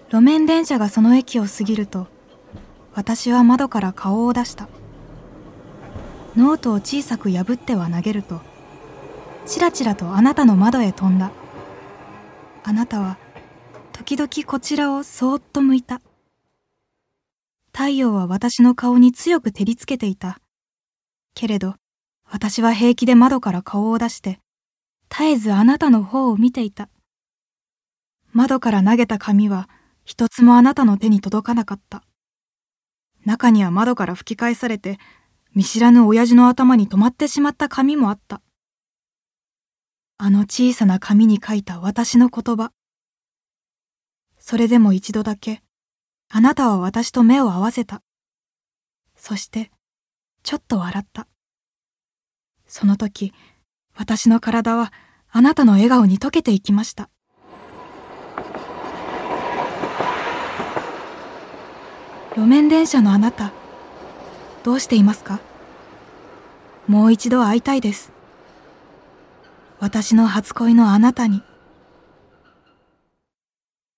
路面電車がその駅を過ぎると、私は窓から顔を出した。ノートを小さく破っては投げると、ちらちらとあなたの窓へ飛んだ。あなたは時々こちらをそーっと向いた。太陽は私の顔に強く照りつけていた。けれど私は平気で窓から顔を出して、絶えずあなたの方を見ていた。窓から投げた紙は一つもあなたの手に届かなかった。中には窓から吹き返されて、見知らぬ親父の頭に止まってしまった紙もあった。あの小さな紙に書いた私の言葉。それでも一度だけ、あなたは私と目を合わせた。そして、ちょっと笑った。その時、私の体はあなたの笑顔に溶けていきました。路面電車のあなた、どうしていますか？もう一度会いたいです。私の初恋のあなたに。